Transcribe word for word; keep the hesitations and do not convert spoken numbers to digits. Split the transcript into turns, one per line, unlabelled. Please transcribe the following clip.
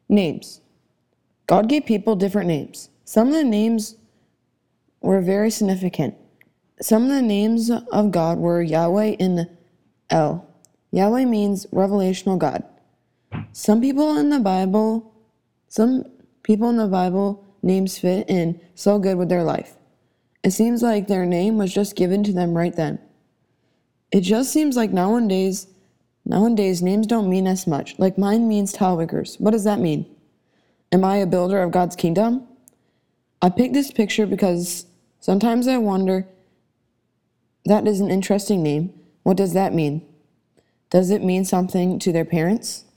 Names. God gave people different names. Some of the names were very significant. Some of the names of God were Yahweh and El. Yahweh means revelational God. Some people in the Bible, some people in the Bible names fit in so good with their life. It seems like their name was just given to them right then. It just seems like nowadays, nowadays names don't mean as much. Like mine means Talwiggers. What does that mean? Am I a builder of God's kingdom? I picked this picture because sometimes I wonder, that is an interesting name. What does that mean? Does it mean something to their parents?